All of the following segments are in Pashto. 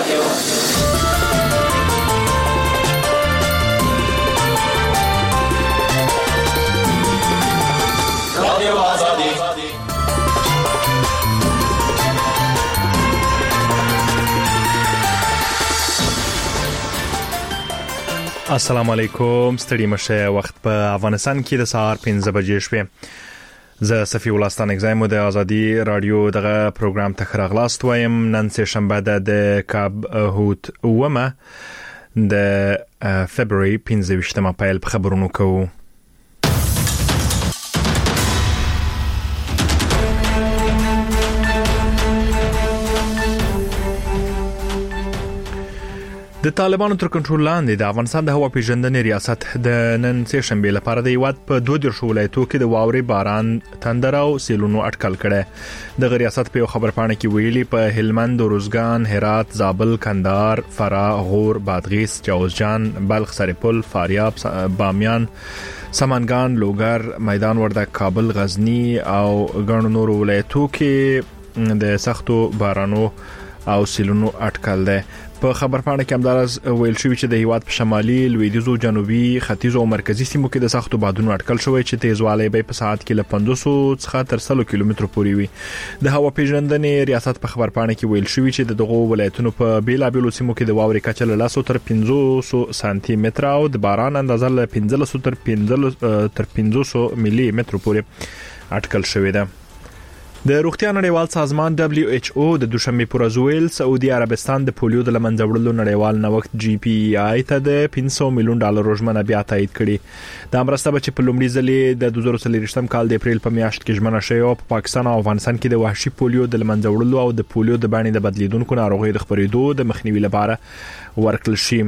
السلام علیکم، ستړي مشه. وخت په افغانستان کې د سهار 5 بجې شوې. زه صفی الله ستانک زایم د ازادي رادیو دغه پروګرام ته خراغلاست وایم. نن سه شنبه د کاب هوت ومه د فبراير 15 پیل په خبرونو کوو. د طالبانو تر کنټرول لاندې د افغانستان د هوا پیژندنې ریاست د نن سه شنبه لپاره د هیواد په 12 ولایتونو کې د واورې باران، تندر او سیلونو اټکل کړي. د ریاست په خبرپاڼه کې ویلي په هلمند، روزګان، هرات، زابل، کندهار، فراه، غور، بادغیس، جوزجان، بلخ، سرپل، فاریاب، بامیان، سمنګان، لوګر، میدان وردګ، کابل، غزنی او ګڼو نور ولایتونو کې د سختو بارانو او سیلونو اټکل ده. په خبرپاڼه کې همدارس ویل شوی چې د هیواد په شمالي، لویدیځو، جنوبي، ختیځو او مرکزي سیمو کې د سختو بادونو اټکل شوی چې تیزوالی به په ساعت کې له 500 څخه تر 100 کیلومترو پورې وي. د هوا پیژندنې ریاست په خبرپاڼه کې ویل شوی چې دغه ولایتونو په بیلابیلو سیمو کې د واورې کچه له 100 تر 500 سانتي متر او د باران اندازه له 1500 تر 500 ملي متر پورې اټکل شوی ده. د روغتیا نړیوال سازمان WHO د دوشنبه پر ورځ ویل سعودي عربستان د پولیو د لمنځه وړلو نړیوال نوښت GPEI ته د $500 ملیون ژمنه بیا تایید کړي. دا مرسته چې په لومړي ځل د 2023 کال د اپریل په میاشت کې ژمنه شوې او په پاکستان او افغانستان کې د وحشي پولیو د لمنځه وړلو او د پولیو د باندې د بدلیدونکو ناروغیو د خپرېدو د مخنیوي لپاره ورکړل شي.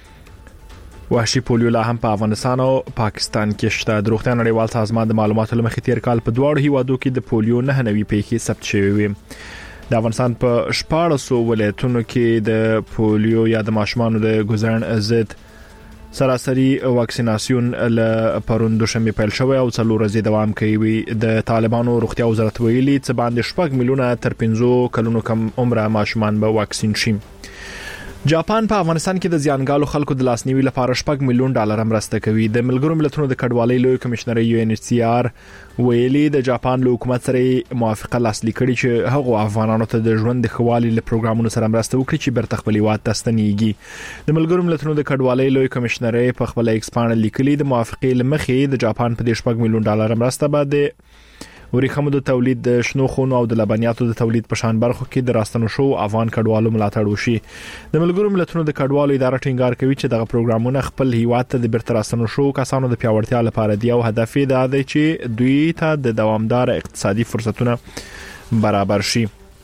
وحشي پولیو لا هم په افغانستان او پاکستان کې شته. د روغتیا نړیوال سازمان د معلوماتو لمخې تیر کال په دواړو هیوادو کې د پولیو 9 نوي پیښې ثبت شوې وي. د افغانستان په 1400 ولایتونو کې د پولیو یا د ماشومانو د ګوزن ضد سراسري واکسیناسیون له پرون دوشنبه پیل شوی او 4 ورځې دوام کوي. د طالبانو روغتیا وزارت ویلي چې باندې 6 میلیونه تر 15 کلونو کم عمره ماشومان به واکسین شي. جاپان په افغانستان کې د زیانګالو خلکو د لاسنیوي لپاره $6 میلیون مرسته کوي. د ملګرو ملتونو د کډوالۍ لوی کمشنر UNHCR ویلي د جاپان له حکومت سره موافقه لاسلیک کړي چې هغه افغانانو ته د ژوند د خوالي له پروګرامونو سره مرسته وکړي چې برته خپل هیواد ته ستنېږي. د ملګرو ملتونو د کډوالۍ لوی کمشنر په خپل ایکسپانډ لیکلي د موافقه لمخې د جاپان په $6 میلیون مرسته باندې ورېخمو د تولید، د شنو خونو او د لبنیاتو د تولید په شان برخو کې د راستنو شو افغان کډوالو ملاتړ وشي. د ملګرو ملتونو د کډوالو اداره ټینګار کوي چې دغه پروګرامونه خپل هیواد ته د بیرته راستنو شو کسانو د پیاوړتیا لپاره دی او هدف یې دا دی چې دوی ته د دوامدار اقتصادي فرصتونه برابر شي.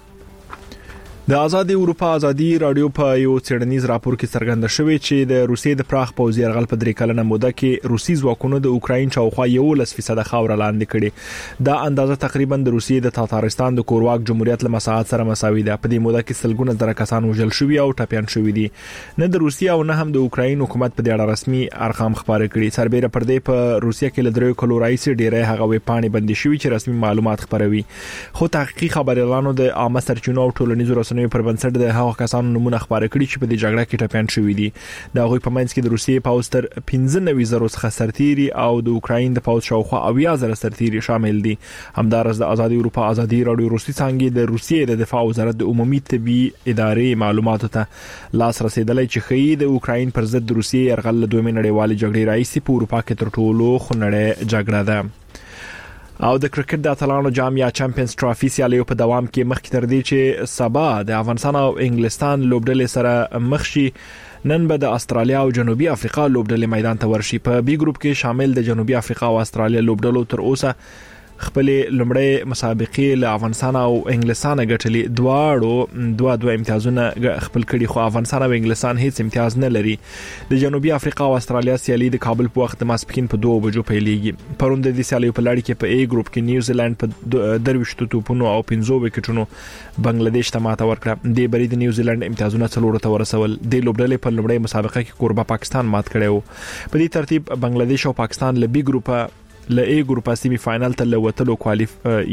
د آزادي اروپا آزادي رادیو په یو څېړنیز راپور کې څرګنده شوې چې د روسیې د پراخ پوځي یرغل په 3 کلنه موده کې روسي ځواکونو د اوکراین شاوخوا 11% خاور لاندې کړي. دا اندازه تقریبا د روسیې د تاتارستان د کورواک جمهوریت له مساحت سره مساوي ده. په دې موده کې سلګونه زره کسان وژل شوي او ټپيان شوي دي. نه د روسیې او نه هم د اوکراین حکومت په دې اړه رسمي ارقام خبرې کړي. سربېره پر دې په روسیې کې له 3 کلو راځي ډېرې هغه وې پانی بندي شوي چې رسمي معلومات خبروي. خو تحقیقي خبريالانو د عامه سرچینو او ټولنیزو رسنیو پر بنسټ د هغو کسانو نمونه خبرې کړي چې په دې جګړه کې ټپيان شوي دي. دا غوي په منځ کې د روسیې پوځ تر 15,000 څخه سرتيري او د اوکراین د پوځ شاوخوا 80,000 سرتيري شامل دي. همدارس د آزادي اروپا آزادي رادیو روسي څنګه د روسیې د دفاع وزارت د عمومي طبي ادارې معلوماتو ته لاس رسیدلای چې خې د اوکراین پر ضد د روسیې يرغل له دویمه نړیوالې جګړې راځي په اروپا کې تر ټولو خنړې جګړه ده. او د کرکټ د اتلانو جام یا چمپیونز ټرافي سیالیو په دوام کې مخکې تر دې چې سبا د افغانستان او انګلستان لوبډلې سره مخ شي، نن به د استرالیا او جنوبي افریقا لوبډلې میدان ته ورشي. په بي ګروپ کې شامل د جنوبي افریقا او استرالیا لوبډلو تر اوسه خپل لمړی مسابقې له افغانستان او انګلستان غټلې دوه امتیازونه خپل کړي، خو افغانستان او انګلستان هیڅ امتیاز نه لري. د جنوبي افریقا او استرالیا سیالي د کابل په وخت د ماسپښین په 2 بجو پیلېږي. پرون د دې سیالي په لړ کې په A ګروپ کې نیوزیلند په 23 توپونو او 15 وکټونو بنگلاديش ته ماته ورکړه. د بری د نیوزیلند امتیازونه 4 ته ورسول. د لوبډلې په لمړی مسابقه کې کوربه پاکستان مات کړو. په دې ترتیب بنگلاديش او پاکستان له بي ګروپ له A ګروپ سیمي فائنل ته لوتلو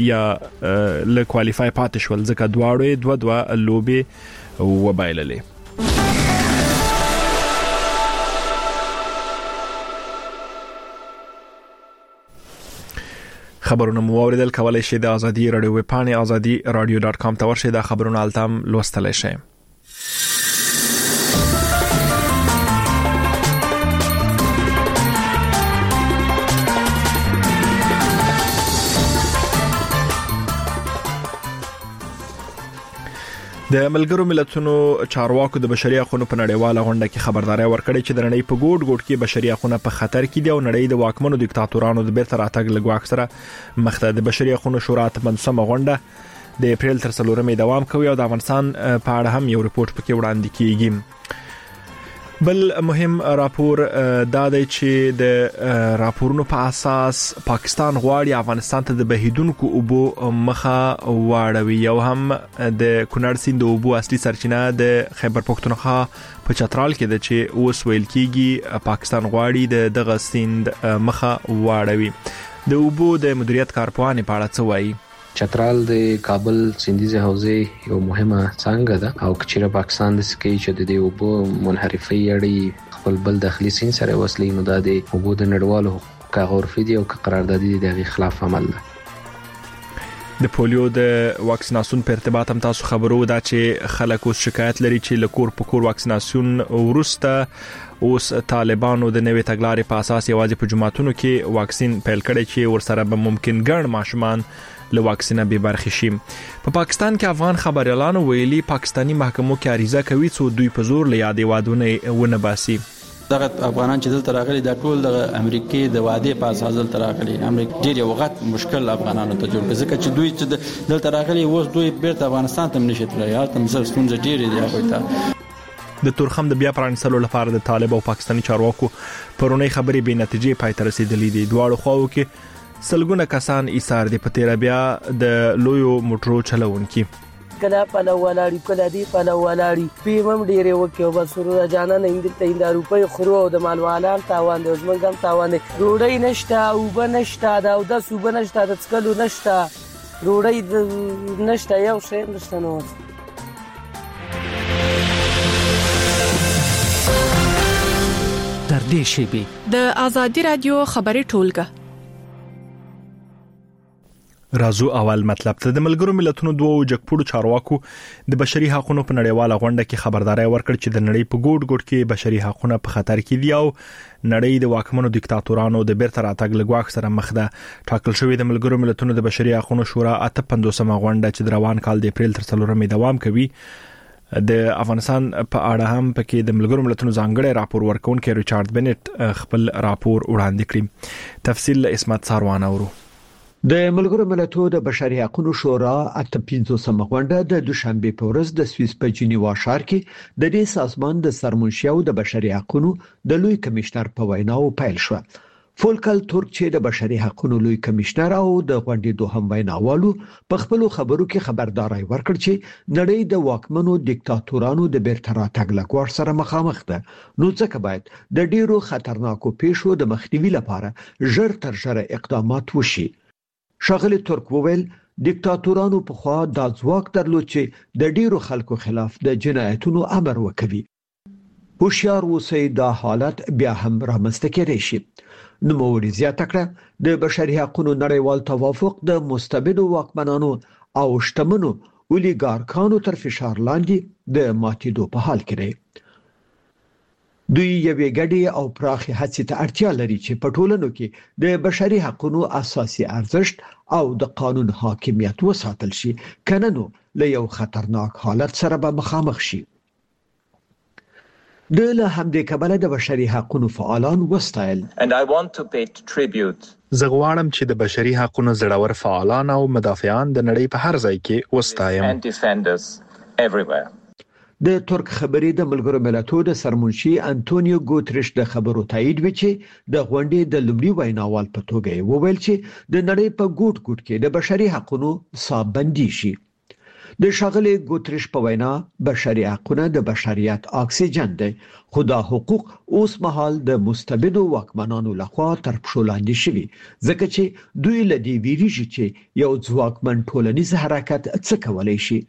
کوالیفای پاتې شول، ځکه دواړو 2-2 لوبي وبایللې. خبرونه مو اوریدل کولای شئ د ازادي رادیو ویب پاڼې azadi.radio.com ته ورشئ. دا خبرونه التام لوستلای شئ. د ملګرو ملتونو چارواکو د بشري حقوقو په نړیواله غونډه کې خبرداري ورکړې چې د نړۍ په ګوټ ګوټ کې بشري حقوق په خطر کې دي او نړۍ د واکمنو دیکتاتورانو د بیرته راتګ لګواک سره مخ ده. د بشري حقوقو شورا ته منظمه غونډه د اپریل تر 3 دوام کوي او د افغانستان په اړه هم یو ریپورت پکې وړاندې کیږي. بل مهم راپور دا دی چې د راپورونو په اساس پاکستان غواړي افغانستان ته د بهیدونکو اوبو مخه واړوي او هم د کونړ سیند د اوبو اصلي سرچینه د خیبر پختونخوا په چترال کې د چې اوس ویل کیږي پاکستان غواړي دغه سیند مخه واړوي. د اوبو د مدیریت کارپوهانې په اړه څه وایي؟ چترال د کابل سیندیزه حوزه یو مهمه څنګه ده او کچېره پاکستان د سکی چې د اوبو منحرفي اړي خپل بل داخلي سین سره وصلې نو د اوبو د نړیوالو حقوقو غورفي دي او قراردادي د خلاف عمل ده. د پولیو د واکسیناسیون په ارتباط هم تاسو خبرو دا چې خلک اوس شکایت لري چې لکور په کور واکسیناسیون ورسته اوس طالبانو د نوې تګلارې په اساس یوازې په جماعتونو کې واکسین پیل کړي چې ورسره به ممکن ګڼ ماشومان له واکسینه به برخې شي. په پاکستان کې افغان خبريالانو ویلي پاکستانی محکمو کې عریضه کوي چې دوی په زور له یادې وادونه ونه باسي. دغه افغانان چې دلته راغلي د ټول د امریکای د وعده په اساس دلته راغلي. امریکا ډیر یو غټ مشکل افغانانو ته جوړ کړي ځکه چې دوی چې دلته راغلي اوس دوی بیرته افغانستان ته نشي تللی. هلته مسل ستونزې ډیر دي هغه ته. د تورخم د بیا پرانستلو لپاره د طالب او پاکستانی چارواکو پرونی خبرې به نتیجې پای ته رسیدلې دي. دواړو خواو کې سلګونه کسان ایثار دي. په تیر بیا د لویو موټرو چلونکي کله په ولاړی کله دی په ولاړی پیمم ډیره وکيو بس ورو جانا نه اندل 3 روپۍ خرو او د مالوالان تاوان د زمنګم تاوان روړی نشته او بنشته دا او د سوب نشته د څکلو نشته روړی نشته یو شی نشته نو. تر دې شی د ازادي رادیو خبري ټولګه رازو اول مطلب ته د ملګرو ملتونو دوه جګپوړو چارواکو د بشري حقوقو په نړیواله غونډه کې خبرداري ورکړ چې د نړۍ په ګوټ ګوټ کې بشري حقوق په خطر کې دي او نړۍ د واکمنو دیکتاتورانو د بیرته راتګ لګواک سره مخ ده. ټاکل شوی د ملګرو ملتونو د بشري حقوقو شورا 58مه غونډه چې د روان کال د اپریل تر 3 دوام کوي د افغانستان په اړه هم پکې د ملګرو ملتونو ځانګړي راپور ورکونکي ریچارډ بنټ خپل راپور وړاندې کړی. تفصیل اسمت ساروان اورو. د ملګرو ملتونو د بشري حقوقو شورا 58مه غونډه د دوشنبه په ورځ د سویس په جنیوا ښار کې د دې سازمان د سرمنشي او د بشري حقوقو د لوی کمشنر په ویناو پیل شو. فولکل تورک چې د بشري حقوقو لوی کمشنر او د غونډې دوهم ویناوالو په خپل خبرو کې خبرداري ورکړ چې نړۍ د واکمنو دیکتاتورانو د بیرته راتګ لګور سره مخامخ ده نو ځکه باید د ډیرو خطرناکو پیښو د مخنیوي لپاره ژر تر ژره اقدامات وشي. شاغلی ترک وویل دیکتاتورانو په خوا د ځواک درلود چې د ډیرو خلکو خلاف د جنایتونو امر وکوي. هوښیار اوسئ دا حالت بیا هم رامنځته کېدای شي. نوموړي زیاته کړه د بشري حقوقو نړیوال توافق د مستبدو واکمنانو او شتمنو اولیګارکانو تر فشار لاندې د ماتېدو په حال کې دی. دوی یوې ګډې او پراخې هڅې ته اړتیا لري چې په ټولنو کې د بشري حقوقو اساسي ارزښت او د قانون حاکمیت وساتل شي کنه نو له یو خطرناک حالت سره به مخامخ شي. د له همدې کبله د بشري حقوقو فعالان وستایل. And I want to pay tribute. زه غواړم چې د بشري حقوقو زړور فعالان او مدافعان د نړۍ په هر ځای کې وستایم. And defenders everywhere. د ترک خبري د ملګرو ملتونو د سرمنشي انټونیو ګوتریش د خبرو تایید وکړي د غونډې د لومړي ویناوال په توګه وویل چې د نړۍ په ګوټ ګوټ کې د بشري حقوقو صابندي شي. د شاغلي ګوتریش په وینا بشري حقوق د بشریت اکسیجن دی خو دا حقوق اوس مهال د مستبدو واکمنانو لخوا تر پښو لاندې شوي ځکه چې دوی لدی ویریږي چې یو ځواکمن ټولنیز حرکت څه کولای شي.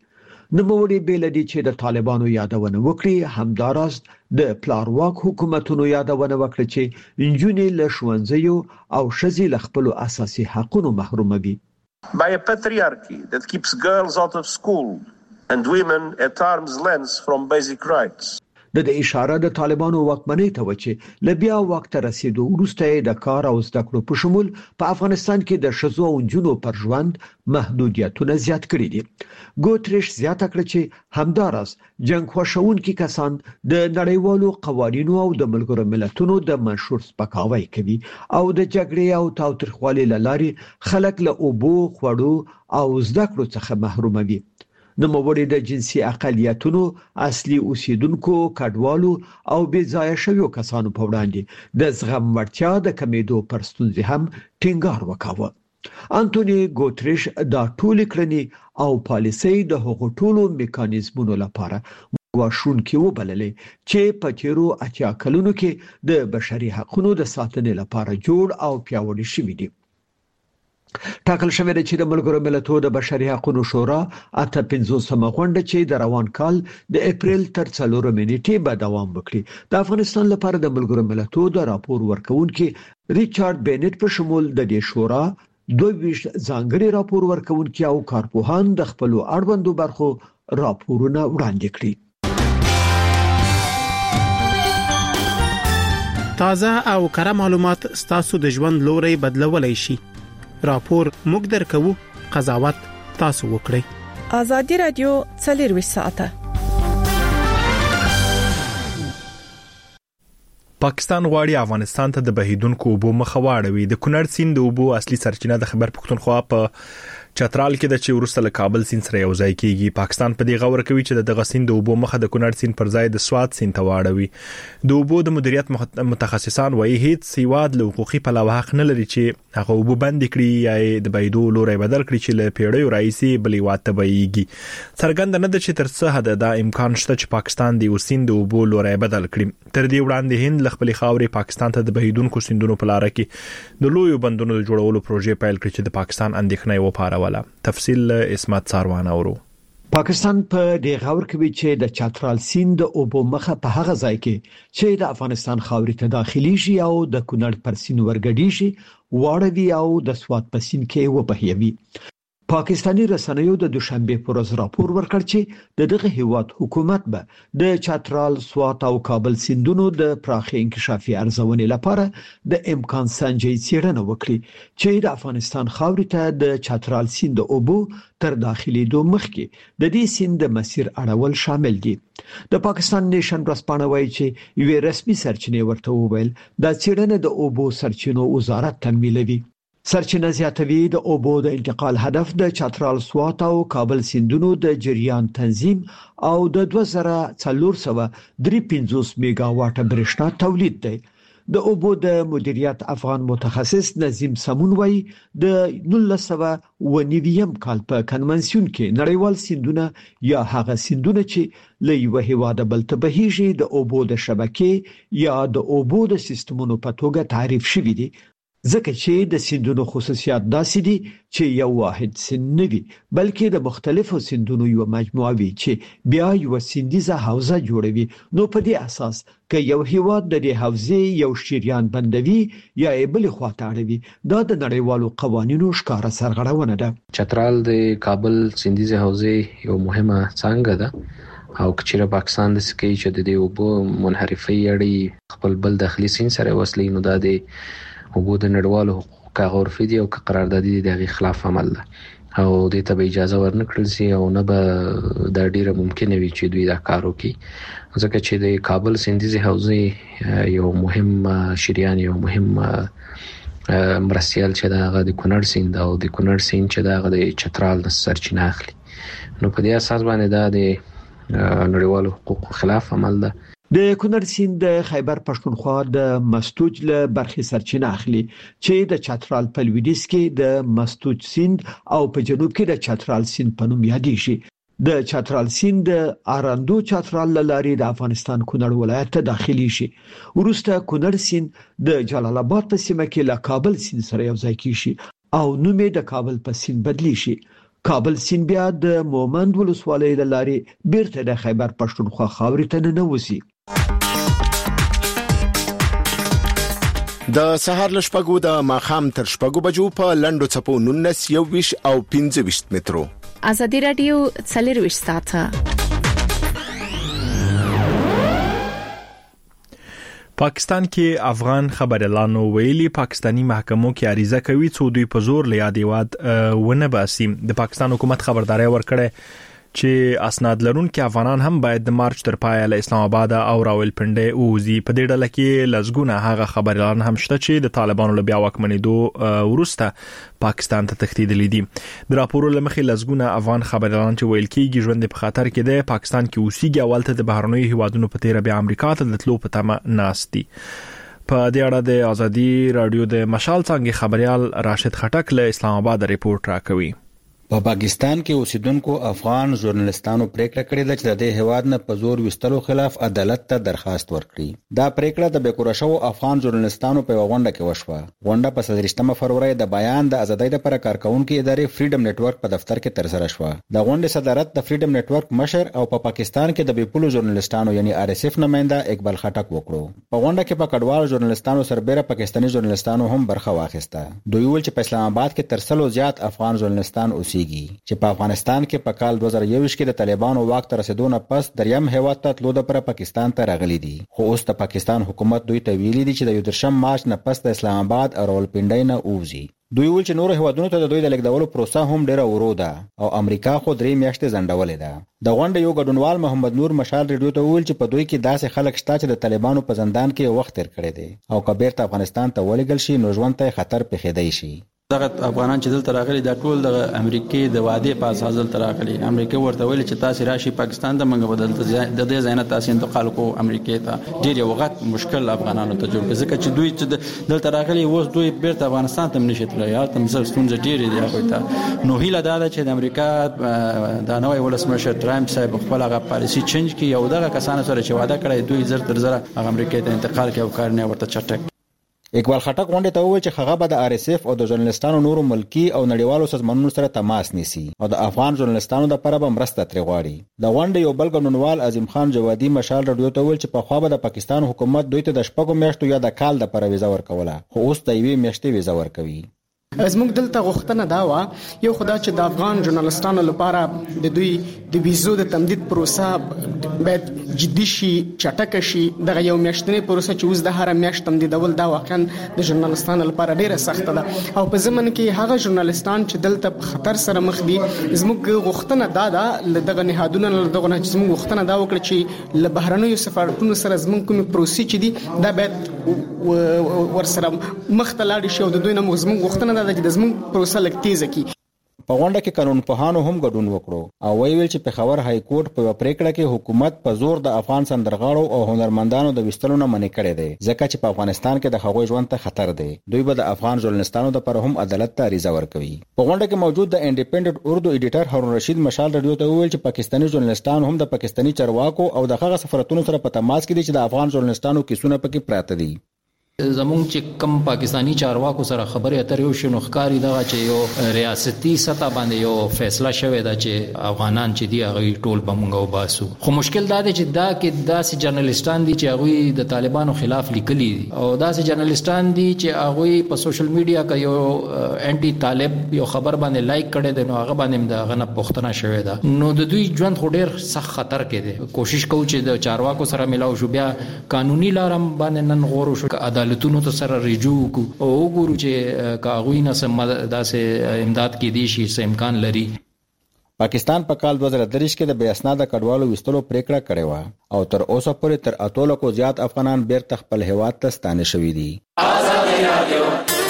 نوموړي بلدي چې د طالبانو یادونه وکړي همداراز د پلارواک حکومتونو یادونه وکړي چې انجونې له ښوونځیو او ښځې له خپل اساسي حقوقو محروموي. By a patriarchy that keeps girls out of school and women at arm's length from basic rights. د اشاره د طالبانو واکمنۍ ته و چې لبیا وخت رسیدو وروسته د کار او زده کړو په شمول په افغانستان کې د ښځو او نجونو پر ژوند محدودیتونه زیات کړي دي. ګوتریش زیاته کړه چې همداراز جنگ خوښونکي کسان د نړیوالو قوانینو او د ملګرو ملتونو د منشور سپکاوی کوي او د جګړې او تاوتریخوالي لارې خلک له اوبو خوړو او زده کړو څخه محروموي. نوموړي د جنسي اقلیتونو اصلي اوسیدونکو کډوالو او بې ځایه شویو کسانو په وړاندې د زغم وړتیا د کمیدو پر ستونزې هم ټینګار وکاوه. انټونی ګوتریش دا ټول کړنی او پالیسي د هغو ټولو میکانیزمونو لپاره واښونکي وبللې چې په تیرو اتیا کلونو کې د بشري حقوقو د ساتنې لپاره جوړ او پیاوړي شوي دي. ټاکل شوی دی چې د ملګرو ملتونو د بشري حقوقو شورا 85مه غونډه چې د روان کال د اپریل تر 4 نیټې به دوام وکړي. د افغانستان لپاره د ملګرو ملتونو د راپور ورکونکي ریچارډ بینټ په شمول د دې شورا 22 ځانګړي راپور ورکونکي او کارپوهان د خپل اړوندو برخو راپورونه وړاندې کړي. تازه او کره معلومات ستاسو د ژوند لوري بدلولای شي. راپور موږ درکو، قضاوت تاسو وکړئ. ازادي رادیو 24 ساعته. پاکستان غواړي افغانستان ته د بهیدونکو اوبو مخه واړوي. د کونړ سیند د اوبو اصلي سرچینه د خیبر پختونخوا په چترال کې د چې ورسته له کابل سیند سره یو ځای کیږي. پاکستان په دې غور کوي چې د سیند د اوبو مخه د کونړ سیند پر ځای د سواد سیند ته واړوي. د اوبو د مدیریت متخصصان وایي هیڅ سیواد له حقوقي پلوه حق نه لري چې هغه اوبو بند کړي یا د بهیدو لوري بدل کړي چې له پیړیو راځي بلې واته بهيږي. څرګند نه ده چې تر څه حد دا امکان شته چې پاکستان د سیند د اوبو لوري بدل کړي. تر دې وړاندې هند خپل خاورې پاکستان ته د بهیدونکو سیندونو په لار کې د لویو بندونو د جوړولو پروژې پیل کړې چې د پاکستان اندېښنه وپاروله. تفصیل اسمت ساروان اورو. پاکستان په دې غور کوي چې د چترال سیند د اوبو مخه په هغه ځای کې چې د افغانستان خاورې ته داخلي شي او د کونړ پر سیند ورګډي شي واړوي او د سواد په سیند کې وبهيوي. پاکستانی رسنیو د دوشنبه پر ورځ راپور ورکړ چې دغه هیواد حکومت به د چترال، سوات او کابل سیندونو د پراخي انکشافي ارزونې لپاره د امکان سنجي څېړنه وکړي چې د افغانستان خاورې ته د چترال سیند د اوبو تر داخلي دوه مخکې د دې سیند د مسیر اړول شامل دي. د پاکستان نیشن ورځپاڼه وایي چې یو رسمي سرچینه ورته وویل د څېړنې د اوبو سرچینو وزارت تمویلوي. سرچینه زیاتوي د اوبو د انتقال هدف د چترال، سوات او کابل سیندونو د جریان تنظیم او د 2453 میگاواټ برېښنا تولید دی. د اوبو د مدیریت افغان متخصص نظیم سمون وایي د 1990 کال په کنونسیون کې نړیوال سیندونه یا هغه سیندونه چې له یو هیواده بل ته بهیږي د اوبو د شبکې یا د اوبو د سیستمونو په توګه تعریف شوي دي. ځکه چې د سیندونو خصوصیات داسې دي چې یو واحد سیند نه وي بلکې د مختلفو سیندونو یو مجموعه وي چې بیا یو سیندیزه حوزه جوړوي. نو په دې اساس که یو هیواد د دې حوزې یو شریان بندوي یا بل خواته اړوي دا د نړیوالو قوانینو ښکاره سرغړونه ده. چترال د کابل سیندیزه حوزې یو مهمه څانګه ده او کچېره پاکستان د سکی چې د دې اوبو منحرفي اړي خپل بل داخلي سیند سره وصلي نو دا د اوبو د نړیوالو حقوقو غورفي دي او قراردادي د خلاف عمل ده او د ته اجازه ورنکړل سي او نه به د ډیره ممکنه وي چې دوی دا کار وکړي ځکه چې د کابل سیندیزه حوزې یو مهم شریان یو مهم مرسیال چې دا د کونړ سیند او د کونړ سیند چې دا د چترال د سرچینه اخلي نو په دې اساس باندې دا د نړیوالو حقوقو خلاف عمل ده. د کونړ سیند د خیبر پښتونخوا د مستوج له برخې سرچینه اخلي چې د چترال په لویدیځ کې د مستوج سیند او په جنوب کې د چترال سیند په نوم یادېږي. د چترال سیند د آراندو چترال لارې د افغانستان کونړ ولایت ته داخلي شي. وروسته کونړ سیند د جلال آباد په سیمه کې له کابل سیند سره یو ځای کیږي او نوم یې د کابل په سیند بدلی شي. کابل سیند بیا د مومند ولسوالۍ لاري بیرته د خیبر پښتونخوا خاورې ته ننوځي. د سهار لشپګو د ماخام تر شپګو بجو په لندو چپو 19 21 او 25 مترو. ازادي رادیو 24 ساعته. پاکستان کې افغان خبريالانو ویلي پاکستانی محکمو کې عریضه کوي چې دوی په زور له یادېواد ونه باسي. د پاکستان حکومت خبرداري ورکړه چې اسناد لرونکي افغانان هم باید د مارچ تر پایه له اسلام آباد او راولپنډي اوزي. په دې ډله کې لزګونه هغه خبريالان هم شته چې د طالبانو له بیا واکمنېدو وروسته پاکستان ته تښتېدلي دي. د راپورو لمخې لزګونه افغان خبريالان چې ویل کېږي ژوند په خطر کې دی پاکستان کې اوسېږي او ولته د بهرنیو هیوادونو په تیر بیا امریکا ته د تلو په تمه ناستي. په دې اړه د ازادي رادیو د مشال څنګه خبريال راشد خټک له اسلام آباد ریپورت راکوي. په پاکستان کې اوسیدونکو افغان ژورنالستانو پریکړه کړې ده چې د دې هیواد نه په زور وستلو خلاف عدالت ته درخواست ورکړي. دا پریکړه د بیکوره شو افغان ژورنالستانو په غونډه کې وشوه. غونډه په 13 فروری د بیان د ازادۍ لپاره کارکونکو ادارې فریډم نتورک په دفتر کې ترسره شوه. د غونډې صدارت د فریډم نتورک مشر او په پاکستان کې د بیپولو ژورنالستانو یعنی RSF نماینده اقبال خټک وکړو. په غونډه کې په کډوال ژورنالستانو سربېره پاکستاني ژورنالستانو هم برخه واخیسته. دوی ویل چې په اسلام آباد کې تر څلو زیات افغان ژورنالستان چې په افغانستان کې په کال 2021 کې د طالبانو واک ته رسیدو نه پس دریم هیواد ته تلو د پر پاکستان ته راغلي دي. خو اوس د پاکستان حکومت دوی ته ویلي دي چې د 13 مارچ نه پس د اسلام آباد او راولپنډي نه اوزي. دوی ویل چې نور هیوادونو ته د دوی د لیکدولو پروسه هم ډیره ورو ده او امریکا خو 3 میاشتې ځنډولې ده. د غونډې یو ګډونوال محمد نور مشال ریډیو ته ویل چې په دوی کې داسې خلک شته چې د طالبانو په زندان کې وخت تیر کړی دی او کبیر ته افغانستان ته ولېږل شي نو ژوند ته خطر پېښېدای شي. دغه افغانان چې دلته راغلي دا ټول د امریکای د وعده په اساس دلته راغلي. امریکا ورته ویل چې تاسو راشي پاکستان ته منګه بدلته د دې ځای نه تاسو انتقال کو امریکای ته. ډیر وخت مشکل افغانانو ته جوړ کړي ځکه چې دوی چې دلته راغلي اوس دوی بیرته افغانستان ته نشي تللی. یا تم زر ستونزې ډیر دي هغه ته. نو هیله دا ده چې د امریکا د نوې ولسمشر ټرمپ صاحب خپل هغه پالیسی چینج کړي او دغه کسانو سره چې وعده کړی دوی زر تر زر امریکای ته انتقال کوي او کار نه ورته چټک. اقبال خټک غونډې ته وویل چې هغه به د RSF او د ژورنالستانو نورو ملکی او نړیوالو سازمانونو سره تماس نیسي او د افغان ژورنالستانو لپاره به مرسته ترې غواړي. د غونډې یو بل ګډونوال عظیم خان جوادي مشال رادیو ته ویل چې په خوا به د پاکستان حکومت دوی ته د شپږو میاشتو یا د کال د پر ویزا ورکوله خو اوس د یوې میاشتې ویزا ورکوي. زموږ دلته غوښتنه دا و یو خدای چې د افغان ژورنالستانو لپاره د دوی د ویزو د تمدید پروسه باید جدي شي چټک شي. دغه یو میاشتنی پروسه چې اوس د هر میاشت تمدیدول دا واقعا د ژورنالستانو لپاره ډیره سخته ده او په ځمن کې هغه ژورنالستان چې دلته په خطر سره مخ دي زموږ غوښتنه دا ده دغه نهادونه دغه نه زموږ غوښتنه دا وکړي چې له بهرنیو سفارتونو سره زموږ کوم پروسې چې دي دا باید ورسره مخ ته لاړ شي او د دوی نه زموږ غوښتنه دا چې د زموږ پروسه لږ تیزه کی. په غونډه کې قانون پوهانو هم ګډون وکړو او ویل چې پېښور های کورټ په پریکړه کې حکومت په زور د افغان سندرغاړو او هنرمندانو د وستلو نه منع کړی دی ځکه چې په افغانستان کې د هغوی ژوند ته خطر دی. دوی به د افغان ژورنالستانو لپاره هم عدالت ته عریضه ورکوي. په غونډه کې موجود د انډیپندنت اردو ایډیټر هارون رشید مشال رادیو ته ویل چې پاکستاني ژورنالستان هم د پاکستاني چارواکو او د هغه سفارتونو سره په تماس کې دي چې د افغان ژورنالستانو کیسونه پکې پراته دي. زمونږ چې کم پاکستانی چارواکو سره خبرې اترې وشي نو ښکاري دا چې یو ریاستي سطح باندې یو فیصله شوې ده چې افغانان چې دی هغه ټول به مونږ وباسو. خو مشکل دا دی چې دا کې داسې جرنالستان دي چې هغه د طالبانو خلاف لیکلي دي او داسې جرنالستان دي چې هغه په سوشل میډیا کې یو انټي طالب یو خبر باندې لایک کړي دي نو هغه باندې دا غنه پوښتنه شوې ده. نو د دوی ژوند خو ډیر سخت خطر کې دی. کوشش کوو چې د چارواکو سره ملاو شو بیا قانوني لارم باندې نن غوړو شو عدالتونو ته سره رجوع کو او وګورو چې کاغوی نه سم داسې امداد کې دي شي سم امکان لري. پاکستان په کال 2023 کې د بې اسناده کډوالو وستلو پریکړه کړې و او تر اوسه پورې تر 8 لکو زیات افغانان بیرته خپل هیواد ته ستانه شوي دي. آزادي رادیو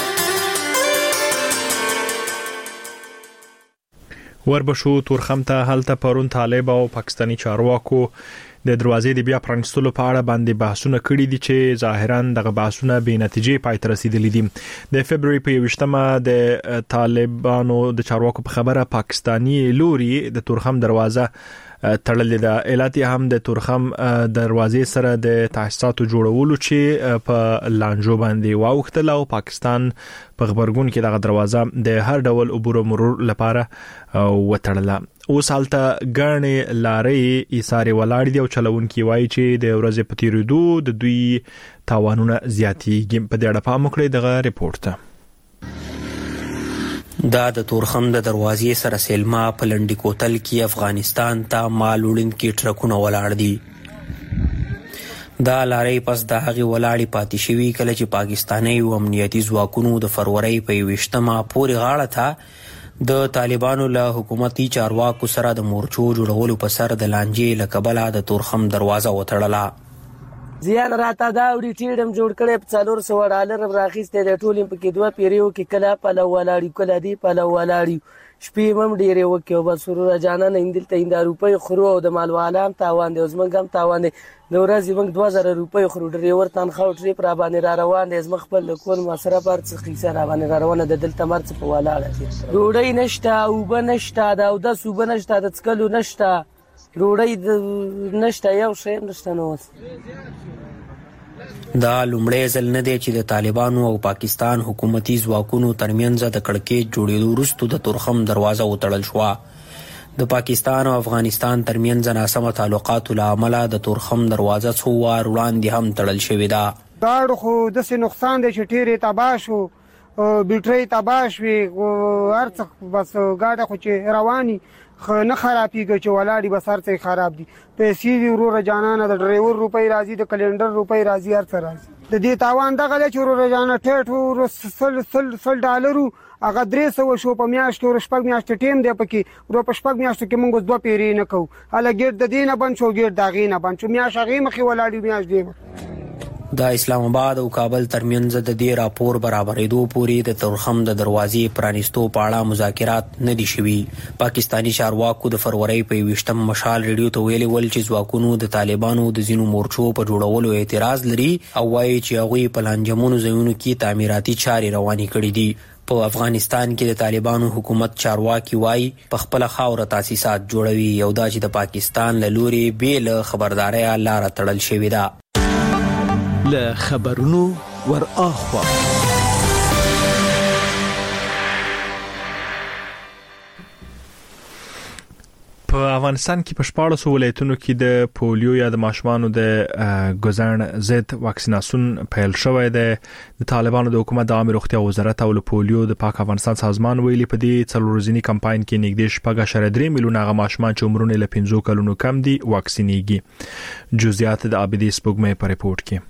وربشو تورخم ته هلته پرون طالب او پاکستانی چارواکو د دروازې د بیا پرانستلو په اړه باندې بحثونه کړي دي چې ظاهرا دغه بحثونه به نتیجې پای ته رسیدلي دي. د فبرवरी په 28مه د طالبانو د چارواکو په خبره پاکستانی لوري د تورخم دروازه تړلې ده. ایالت هم د تورخم دروازې سره د تاسیساتو جوړولو چې په لانجو باندې واوښتل او پاکستان په خبرګون کې دغه دروازه د هر ډول عبور مرور لپاره وتړله. اوس حالته غاڼې لارې ایثارې ولاړ دي او چلونکي وایي چې د ورځې په تیریدو د دوی تاوانونه زیاتېږي. په دې اړه پام وکړئ دغه ریپورت ته. دا د تورخم د دروازې سره سیلما په لنډی کوتل کې افغانستان ته مال وړونکي ټرکونه ولاړ دي. دا لارې پس د هغې ولاړې پاتې شوي کله چې پاکستاني او امنیتي ځواکونو د فروری په 21مه پورې غاړه ته د طالبانو له حکومتي چارواکو سره د مورچو جوړولو په سر د لانجې له کبله د تورخم دروازه وتړله. زیان راته دا وړي ټیډم جوړ کړي په $400 راخیسته د ټولم په کې 2 پیریو کې کله په لولاړی کله دی په لولاړی شپې هم ډیره وکي او بس سرور جانان اندل روپۍ خرو او د مالوالان تاوان دی زمنګ هم تاوان دی. نو ورځ موږ 2000 روپۍ خرو ډریور تنخوا ټریپ را باندې را روان دي زما خپل کول مصرف ارڅ خيسه را باندې را روانه د دلته مرڅ په والاړه روړی نشته او بنشته دا او د سو بنشته د څکلو نشته روړی نشته یو شی نشته. نو دا لومړی ځل نه دی چې د طالبانو او پاکستان حکومتي ځواکونو ترمنځ د کړکېچ جوړېدو وروسته د تورخم دروازه وتړل شوه. د پاکستان او افغانستان ترمنځ ناسمه تعلقاتو له امله د تورخم دروازه څو وار وړاندې هم تړل شوې ده. دا خو داسې نقصان دی چې ټیرې تباه شو، بیټرۍ تباه شوې، هر څه بس ګاډه خو چې رواني نه خرابېږي چې ولاړې بس هر څه خراب دي. پیسې دي وروره جانانه د ډریور روپۍ راځي د کلندر روپۍ راځي هر څه راځي. د دې تاوان دغه دی چې وروره جانه ټیټ $100 هغه 300 شو په میاشت او 6 میاشتې ټیم دی پکې ورو په 6 میاشتو کې موږ 2 پیری نه کوو. هله ګیر د دینه بند شو ګیر داغې نه بند شو میاش هغه مخې ولاړې میاش دی. د اسلام آباد او کابل ترمنځ د دې راپور برابرېدو پورې د تورخم د دروازې پرانیستو په اړه مذاکرات نه دي شوي. پاکستاني چارواکو د فروری په 21م مشال ریډیو ته ویلي ول چې ځواکونو د طالبانو د ځینو مورچو په جوړولو اعتراض لري او وایي چې هغوی په لانجمنو ځایونو کې تعمیراتي چارې روانې کړې دي. په افغانستان کې د طالبانو حکومت چارواکي وایي په خپل خاوره تاسیسات جوړوي او دا چې د پاکستان له لوري بې له خبردارۍ لاره تړل شوې ده. له خبرونو ور اخوا په افغانستان کې په 14 ولایتونو کې د پولیو یا د ماشومانو د ګزن ضد واکسیناسیون پیل شوی دی. د طالبانو د حکومت د عامه روغتیا وزارت او د پولیو د پاک افغانستان سازمان ویلي په دې 3 ورځنی کمپاین کې نږدې 4.3 میلیونه غ ماشومان چې عمرونه له 15 کلونو کم دي واکسینېږي. جزئیات د عابدی سپوږمۍ په ریپورت کې.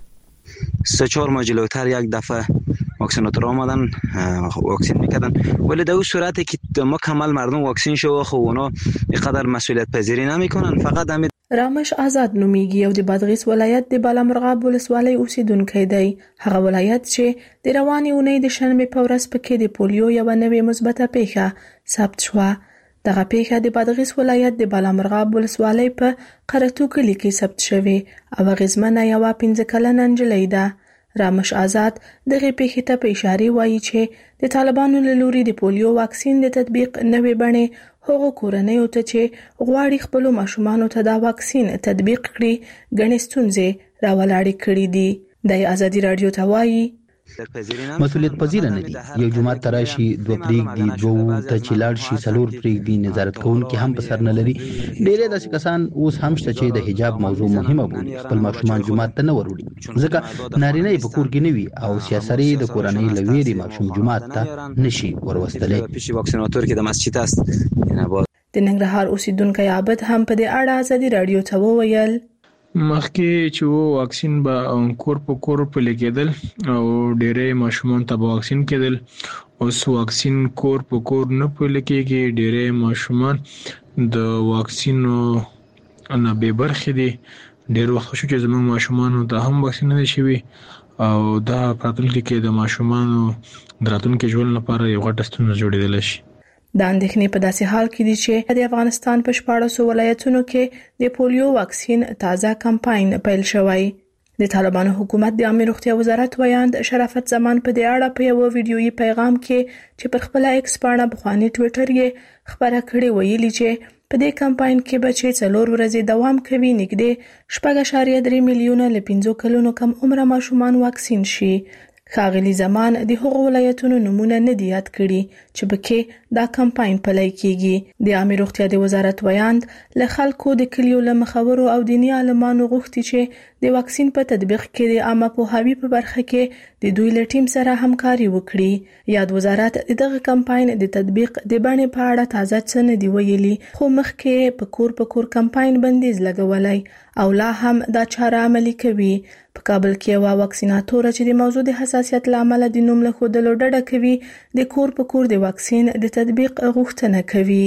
3-4 ماه جلوتر یک دفعه واکسیناتور آمدن واکسین میکردن ولی در اون صورتی که مکمل مردم واکسین شو خو اونا اینقدر مسئولیت پذیری نمیکنن. فقط همین رامش آزاد نومیږي او د بادغیس ولایت د بالامرغاب ولسوالۍ اوسیدونکی دی. هغه ولایت چې د روانې اونۍ د شنبې په ورځ پکې د پولیو یو نوې مثبته پیښه ثبت شوه. دغه پیښه د بادغیس ولایت د بالامرغاب ولسوالۍ په قرتو کلي کې ثبت شوې او غزمنه یو 15 کلنه نجلۍ ده. رامش آزاد دغه پیښې ته په اشاره وایي چې د طالبانو له لوري د پولیو واکسین د تطبیق نوې بڼې هغو کورنیو ته چې غواړي خپل ماشومانو ته دا واکسین تطبیق کړي ګڼې ستونزې راولاړې کړې دي. د ازادي رادیو ته وایي مسؤلیت پذیر نه دي. یو جماعت تراشي 2 پریګ دي 2 ته چلاړ شي 4 پریګ دي نظارت کوونکي هم په سر نه لري. ډېر داسې کسان اوس هم شته چې د حجاب موضوع مهمه بولي خپل ماشومان جماعت ته نه وروړي ځکه نارینه په کور کې نه وي او سیاسري د کورنۍ لویري ماشوم جماعت ته نشي وروستلې. پیشي واکسیناتور کې د مسجد است. د ننګرهار اوسیدونکو عابد هم په دې اړه ازادي رادیو ته وویل مخکې چې واکسین به کور په کور په لګیدل او ډېرې ماشومان ته واکسین کېدل. اوس واکسین کور په کور نه په لګیږي. ډېرې ماشومان د واکسینو نه بې برخې دي. ډېر وخت شو چې زموږ ماشومان ته هم واکسین نه شوي او دا راتلونکي کې د ماشومانو د راتلونکي ژوند لپاره یو غټه ستونزه جوړېدلی شي. د اندېښنې په داسې حال کې دي چې د افغانستان په 14 ولایتونو کې د پولیو واکسین تازه کمپاین پیل شوی. د طالبانو حکومت د عامه روغتیا وزارت ویاند شرافت زمان په دې اړه په یو ویډیويي پیغام کې چې پر خپل ایکس باندې بخوانی ټوئیټر یې خبره کړې ویلي چې په دې کمپاین کې به چې 4 ورځې دوام کوي نږدې 6.3 میلیونه له 5 کلونو کم عمره ماشومان واکسین شي. ښاغلي زمان د هغو ولایتونو نمونه نه دي یاد کړي چې پکې دا کمپاین پلی کیږي. د عامه روغتیا د وزارت ویاند له خلکو د کلیو له مخورو او دیني عالمانو غوښتي چې د واکسین په تطبیق کې د عامه پوهاوي په برخه کې د دوی له ټیم سره همکاري وکړي. یاد وزارت دغه کمپاین د تطبیق د بڼې په اړه تازه څه نه دی ویلي، خو مخکې په کور کمپاین بندیز لګولای او لا هم دا چاره عملي کوي. په کابل کې یو واکسیناتور چې د موضوع د حساسیت لامل د نوم له خودلو ډډه کوي د کور د واکسین د تطبیق غوښتنه کوي.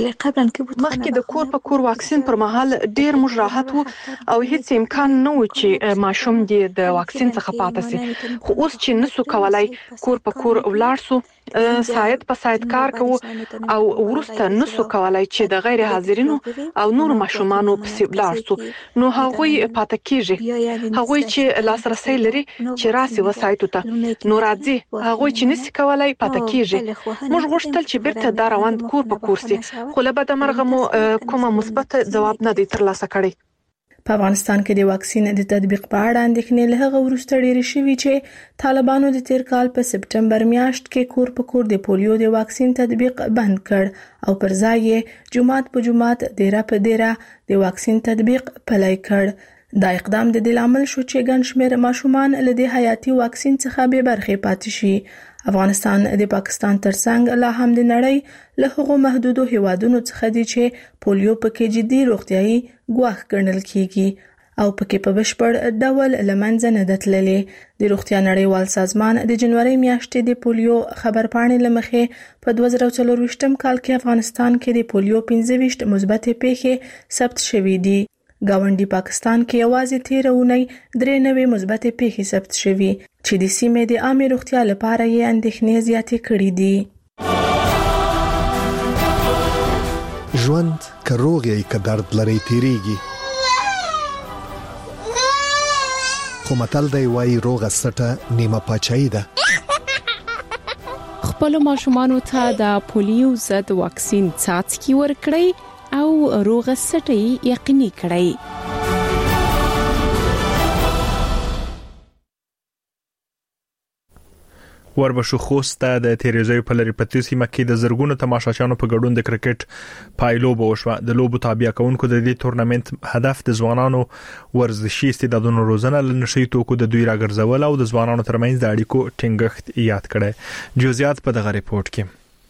مخکې د کور واکسین پر مهال ډیر موږ راحت وو او هیڅ امکان نه و چې ماشوم د واکسین څخه پاتې شي، خو اوس چې نسو کولای کور ولاړ سو سایت په سایت کار کوو او ورسته نسو کولای چې د غیر حاضرینو او نور ماشومانو په ولاړ سو، نو هغوی پاتې کیږي. هغوی چې لاسرسي لري چې راسي وسایتو ته نو راځي، هغوی چې نسي کولای پاتې کیږي. موږ غوښتل چې بیرته دا روان کور سي، خو له بده مرغه مو کومه مثبت ځواب نه دی ترلاسه کړی. په افغانستان کې د واکسین د تطبیق په اړه اندېښنې له هغه وروسته ډېرې شوې چې طالبانو د تیر کال په سپټمبر میاشت کې کور د پولیو د واکسین تطبیق بند کړ او پر ځای یې جمعات په جمعات دیره په دیره د واکسین تطبیق پلی کړ. دا اقدام د دې لامل شو چې ګڼ شمېر ماشومان له دې حیاتي واکسین څخه بې برخې پاتې شي. افغانستان د پاکستان ترڅنګ لا هم د نړۍ له هغو محدودو هیوادونو څخه دی چې پولیو پکې جدي روغتيایي ګواښ ګڼل کیږي او پکې په بشپړ ډول لمنځه نه تللې. د روغتیا نړیوال سازمان د جنوري میاشتې د پولیو خبرپاڼې لمخې په 2024 کال کې افغانستان کې د پولیو 25 مثبت پیښې ثبت شوې دي. گاونډي پاکستان کې یوازې 13 اونۍ 93 مثبت پیښې ثبت شوې چې د سیمې د عامه روغتیا لپاره یې اندېښنې زیاتې کړې دي. ژوند که روغ یې که درد لري تیریږي، خو متل دی وایي روغه سټه نیمه پاچاهي ده. خپل ماشومانو ته د پولیو ضد واکسین څاڅکي ورکړئ او روغه سټي یقیني کړئ. وربشو خوسته د تیریزوی په لری پتی سیمه کې د زرګونو تماشاچیانو په ګډون د کرکټ پایلوب وشوه. د لوبو تابع کونکو د دې تورنمنت هدف د ځوانانو ورزشي استعدادونو روزنه لنشي توکو د دوی راګرځول او د ځوانانو ترمنځ د اړیکو ټینګښت یاد کړي. جزئیات په دغه ریپورت کې.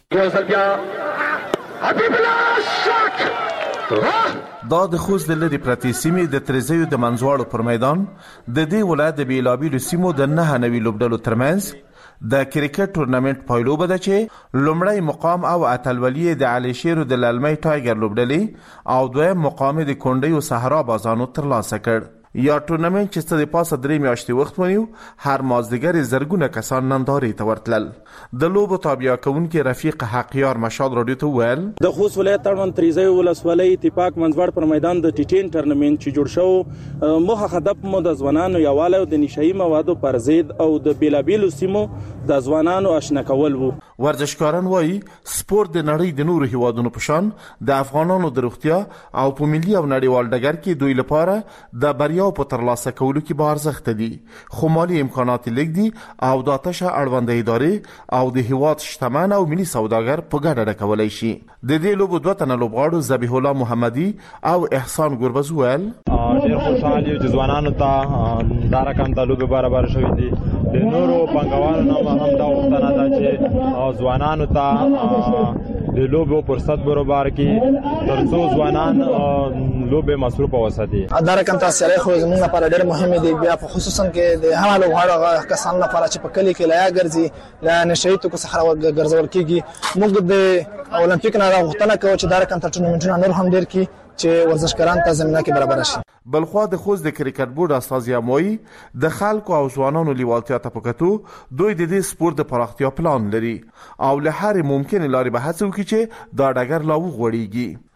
دا د خوست د لری پرتی سیمې د تریزیو د منځواړو پر میدان د دې ولایت د بیلابیلو سیمو د 9 نوي لوبډلو ترمنځ د کرکټ تورنمنت پایلوبه ده چې لومړی مقام او اتلولي د علي شیرو د لالمي ټایګر لوبډلې او دویم مقام د کونډې او صحرا بازانو ترلاسه کړ. یا تورنمنت چې ستاسو پاسه 3 میاشتې وخت ونیو، هر مازدیګر زرګونه کسان نندارې ته ورتلل. د لوبو تابع کونکي رفیق حقیار مشال رادیو ته ویل د خوست ولایت تړون تریزیو ولسوالۍ اتفاق منځوړ پر میدان د ټي10 تورنمنت چې جوړ شو موخه هدف مو د ځوانانو یواله او د نشئی موادو پر ضد او د بیلابیلو سیمو د ځوانانو آشنا کول وو. ورزشکاران وایي سپورت د نړۍ د نورو هیوادونو په شان د افغانانو د روغتیا او په ملي او نړیوال ډګر کې دوی لپاره د بریا په ترلاسه کولو کې به ارزښت دي، خو مالی امکانات لږ دي او د آتشه اړوند ادارې او د هیواد شتمن او ملي سوداګر په ګډه ډکولای شي. د دې لوبو دوه تنه لوبغاړو ذبیح الله محمدي او احسان ګوربز ویل ډېر خوشاله یو چې ځوانانو ته دا رقم د لوبې برابر شوې دي. د نورو پنګوالو نوم هم دا وختنه ده چې ځوانانو ته د لوبو فرصت برابر کړي ترڅو ځوانان لوبې مصروف وساتي. دا رقم تاسو خو زموږ لپاره ډېر مهم دی، بیا په خصوصا کې د هغه لوبغاړو کسان لپاره چې په کلی کې لایا ګرځي لا نشئی توکو څخه ګرځول کیږي. موږ د اولمپیک نه غوښتنه کوو چې دا رقم تر ټورنمنټونو نور هم ډېر کی چې ورزشکاران ته زمينه کې برابر شي. بلخوا د خوست د کرکټ بورډ استازي موي د خلکو او ځوانانو لیوالتیا ته پکاتو دوی د دې سپورت د پراختیا پلان لري او له هر ممکن لارې به هڅه وکړي چې دا ډګر لا وغوړيږي.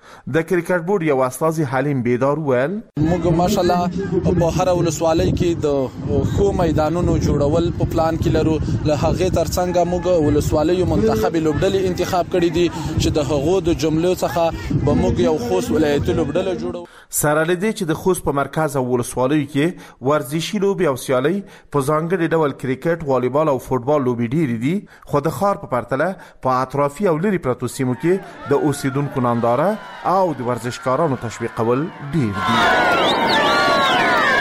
د کرکټ بورډ یو استاذ حلیم بیدار ویل موږ ماشالله په هر ولسوالۍ کې د خو میدانونو جوړول په پلان کې لرو. له هغه ترڅنګ موږ ولسوالۍ منتخب لوبډلې انتخاب کړې دي چې د هغو د جملو څخه به موږ یو خوست ولایت لوبډله جوړو. سره لدی چې د خوست په مرکز او ولسوالیو کې ورزشي لوبي او سیالي په ځانګړي ډول کرکټ، والیبال او فوتبال لوبي ډېری دي، خو د ښار په پرتله په اطرافي او لري پرتو سیمو کې د اوسیدونکو ننداره او د ورزشکارانو تشویقول ډېر دي.